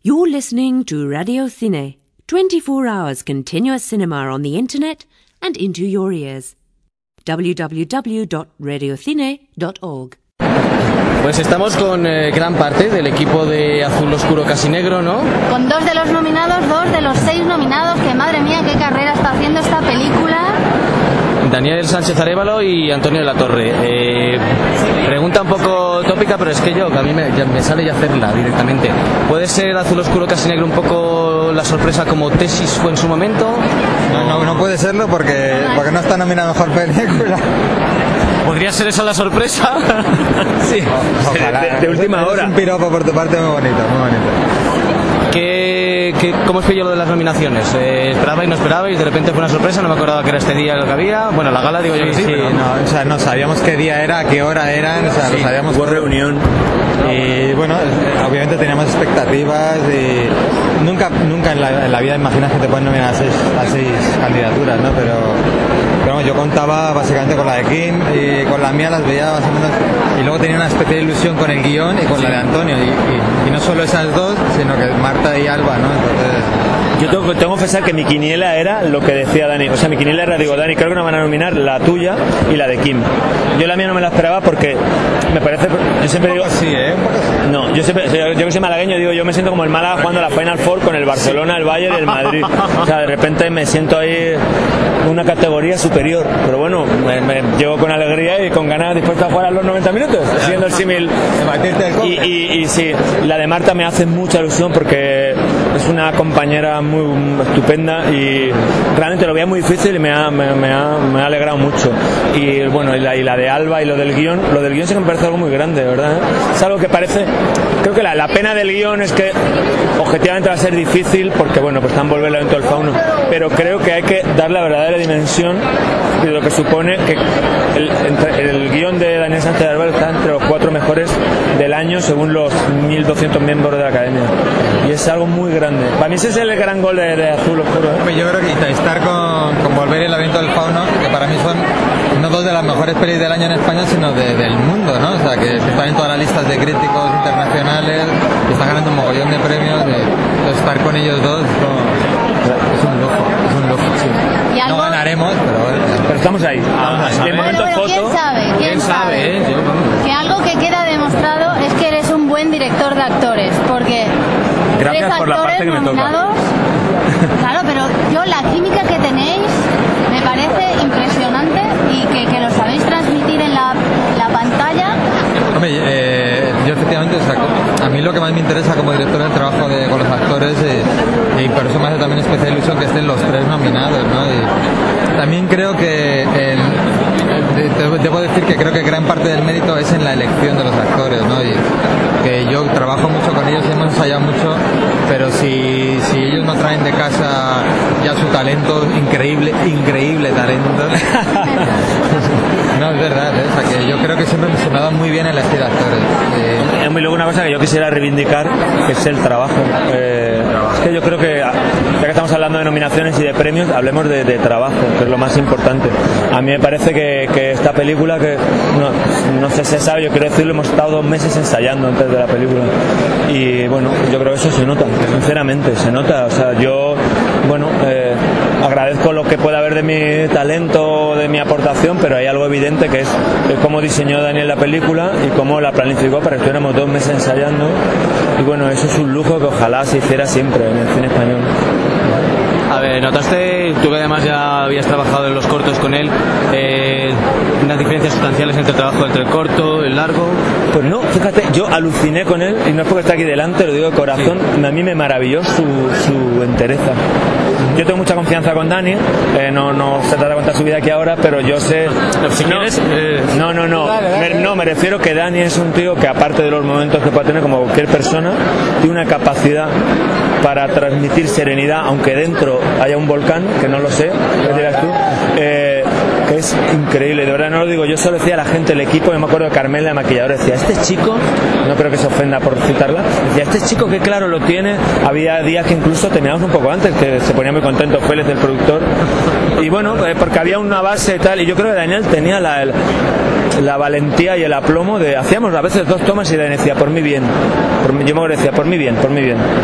You're listening to Radio Cine, 24 hours continuous cinema on the internet and into your ears. www.radiocine.org. Pues estamos con gran parte del equipo de Azul Oscuro Casi Negro, ¿no? Con 2 de los nominados, 2 de los 6 nominados, que madre mía, qué carrera está haciendo esta película. Daniel Sánchez Arévalo y Antonio de la Torre. Pregunta un poco tópica, pero es que a mí me sale ya hacerla directamente. ¿Puede ser Azul Oscuro Casi Negro un poco la sorpresa como Tesis fue en su momento? No puede serlo porque no está nominada a Mejor Película. ¿Podría ser esa la sorpresa? Sí. Ojalá. De última hora. Es un piropo por tu parte muy bonito, muy bonito. ¿Cómo os pilló lo de las nominaciones? ¿Esperabais, no esperabais? ¿De repente fue una sorpresa? No me acordaba que era este día lo que había. Bueno, la gala digo yo que sí. Sí, pero... no sabíamos qué día era, a qué hora eran, lo sabíamos. Hubo reunión. Y bueno, obviamente teníamos expectativas y nunca en la vida imaginas que te pueden nominar a seis candidaturas, ¿no? Pero bueno, yo contaba básicamente con la de Kim y con la mía las veía más o menos, y luego tenía una especie de ilusión con el guión y con la de Antonio y no solo esas dos, sino que Marta y Alba, ¿no? Entonces... Yo tengo que confesar que mi quiniela era lo que decía Dani. O sea, mi quiniela era, Dani, creo que nos van a nominar la tuya y la de Kim. Yo la mía no me la esperaba porque me parece... Yo siempre digo... Sí, un poco así. No, yo que soy malagueño, digo, yo me siento como el Málaga jugando la Final Four con el Barcelona, el Bayern y el Madrid. O sea, de repente me siento ahí una categoría superior. Pero bueno, me llevo con alegría y con ganas dispuesto a jugar a los 90 minutos, siendo el símil. Y sí, la de Marta me hace mucha ilusión porque es una compañera muy estupenda y realmente lo veía muy difícil y me ha alegrado mucho. Y bueno, y la de Alba y lo del guión sí que me parece algo muy grande, ¿verdad? Es algo que parece, creo que la pena del guión es que objetivamente va a ser difícil porque bueno, pues están volviendo el evento del fauno, pero creo que hay que dar la verdadera dimensión de lo que supone que el guión de Daniel Sánchez Arévalo está entre los 4 mejores del año según los 1.200 miembros de la academia, y es algo muy grande. Para mí ese es el gran gol de Azul Oscuro, ¿eh? Yo creo que estar con Volver y el laberinto del fauno, que para mí son no 2 de las mejores pelis del año en España, sino del mundo, ¿no? O sea, que están en todas las listas de críticos internacionales, que están ganando un mogollón de premios, estar con ellos dos es un lujo, sí. No ganaremos, pero bueno. Pero estamos ahí. De momento Pero foto. ¿Quién sabe? Que algo que queda demostrado es que eres un buen director de actores, porque Gracias 3 por la parte actores que me toca. nominados. Claro, pero la química que tenéis me parece impresionante y que lo sabéis transmitir en la pantalla. Hombre, yo efectivamente, o sea, a mí lo que más me interesa como director es el trabajo con los actores y por eso me hace también especial ilusión que estén los 3 nominados, ¿no? Y también creo que debo decir que creo que gran parte del mérito es en la elección de los actores, ¿no? Y que yo trabajo mucho con ellos y hemos ensayado mucho, pero si ellos no traen de casa ya su talento, increíble talento. No, es verdad, o sea, que yo creo que siempre se me ha dado muy bien elegir actores. Y luego una cosa que yo quisiera reivindicar, que es el trabajo. Es que yo creo que, ya que estamos hablando de nominaciones y de premios, hablemos de trabajo, que es lo más importante. A mí me parece que esta película, que no sé si se sabe, yo quiero decirlo, hemos estado 2 meses ensayando antes de la película. Y bueno, yo creo que eso se nota, sinceramente, se nota. O sea, yo, bueno, agradezco lo que pueda haber de mi talento, de mi aportación, pero hay algo evidente que es cómo diseñó Daniel la película y cómo la planificó para que estuviéramos 2 meses ensayando. Y bueno, eso es un lujo que ojalá se hiciera siempre en el cine español. A ver, ¿notaste, tú que además ya habías trabajado en los cortos con él, unas diferencias sustanciales entre el trabajo entre el corto, el largo? Pues no, fíjate, yo aluciné con él, y no es porque está aquí delante, lo digo de corazón, sí. A mí me maravilló su entereza. Yo tengo mucha confianza con Dani, no se trata de contar su vida aquí ahora, pero yo sé... Si quieres... No, me refiero que Dani es un tío que, aparte de los momentos que pueda tener como cualquier persona, tiene una capacidad para transmitir serenidad, aunque dentro haya un volcán, que no lo sé, ¿qué dirás tú? Que es increíble, de verdad no lo digo, yo solo decía a la gente, el equipo, yo me acuerdo de Carmela, la maquilladora, decía, este chico, no creo que se ofenda por citarla, decía, este chico que claro lo tiene, había días que incluso terminamos un poco antes, que se ponía muy contento Félix, el productor, y bueno, porque había una base y tal, y yo creo que Daniel tenía la valentía y el aplomo de, hacíamos a veces 2 tomas y Daniel decía, por mi bien, yo me decía, por mi bien,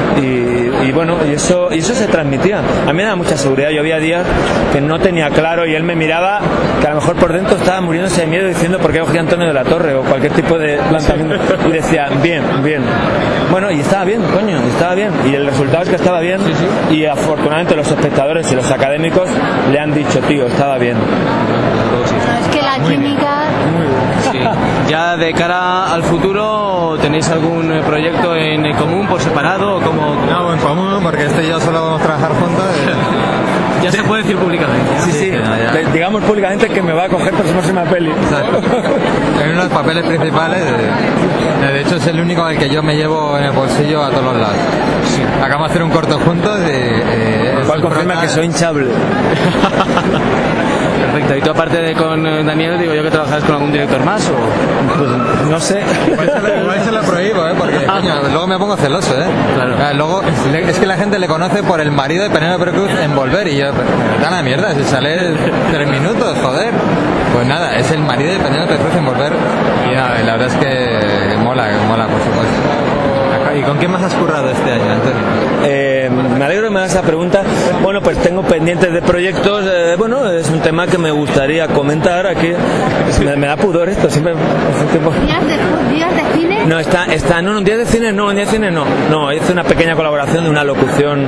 y bueno, y eso se transmitía. A mí me daba mucha seguridad. Yo había días que no tenía claro y él me miraba que a lo mejor por dentro estaba muriéndose de miedo diciendo por qué cogía Antonio de la Torre o cualquier tipo de planteamiento, y decía bien. Bueno, y estaba bien, coño, estaba bien, y el resultado es que estaba bien. Y afortunadamente los espectadores y los académicos le han dicho, tío, estaba bien. Es que la química... Sí. Ya de cara al futuro, ¿tenéis algún proyecto en común por separado o como? No, en común, porque este y yo solo vamos a trabajar juntos. Ya se puede decir públicamente. Sí. Digamos públicamente que me va a coger próxima peli. En uno de los papeles principales. De hecho, es el único al que yo me llevo en el bolsillo a todos los lados. Sí. Acabamos de hacer un corto juntos. ¿Cuál confirma que soy hinchable? Perfecto. ¿Y tú aparte de con Daniel, digo yo que trabajas con algún director más o? Pues no sé. Igual se lo prohíbo, porque coño, luego me pongo celoso, Claro. Luego es que la gente le conoce por el marido de Penélope Cruz en Volver y yo, me da la mierda, si sale 3 minutos, joder. Pues nada, es el marido de Penélope Cruz en Volver y nada, la verdad es que mola, por supuesto. ¿Y con quién más has currado este año, Antonio? Me alegro que me hagas esa pregunta. Bueno, pues tengo pendientes de proyectos. Bueno, es un tema que me gustaría comentar aquí. Me da pudor esto, siempre hace tiempo. ¿Días de cine? No, en días de cine no. No, hice una pequeña colaboración de una locución.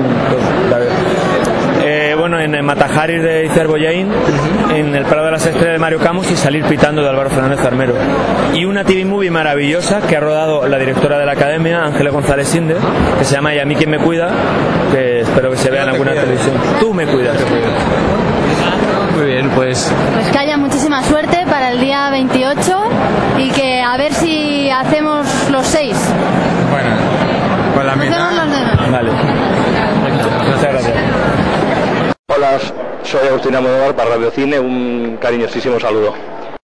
Bueno, en Matajaris de Iciar Bollaín, en El Prado de las Estrellas de Mario Camus y Salir pitando de Álvaro Fernández Armero. Y una TV movie maravillosa que ha rodado la directora de la Academia, Ángeles González Sinde, que se llama Y a mí quién me cuida, que espero que se vea en alguna televisión. Tú me cuidas. Muy bien, pues que haya muchísima suerte para el día 28 y que a ver si hacemos los 6. Bueno, con la mitad. Hacemos los demás. Vale. Muchas gracias. Hola, soy Agustín Almodóvar para Radio Cine, un cariñosísimo saludo.